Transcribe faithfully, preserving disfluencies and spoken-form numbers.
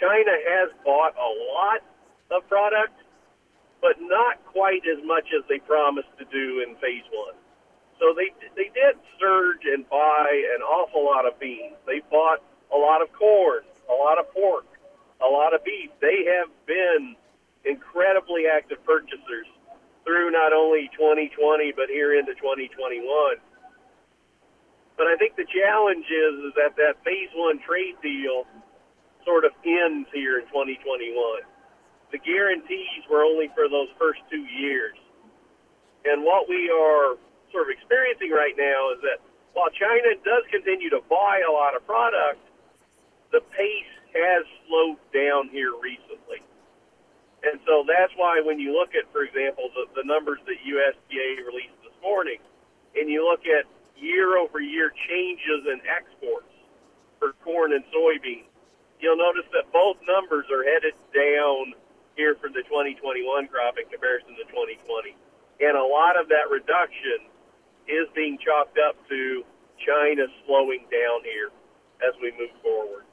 China has bought a lot of product, but not quite as much as they promised to do in phase one. So they they did surge and buy an awful lot of beans. They bought a lot of corn, a lot of pork, a lot of beef. They have been incredibly active purchasers through not only twenty twenty, but here into twenty twenty-one. But I think the challenge is, is that that phase one trade deal sort of ends here in twenty twenty-one. The guarantees were only for those first two years. And what we are sort of experiencing right now is that while China does continue to buy a lot of product, the pace has slowed down here recently. And so that's why when you look at, for example, the, the numbers that U S D A released this morning, and you look at year-over-year changes in exports for corn and soybeans, you'll notice that both numbers are headed down here for the twenty twenty-one crop in comparison to twenty twenty. And a lot of that reduction is being chalked up to China slowing down here as we move forward.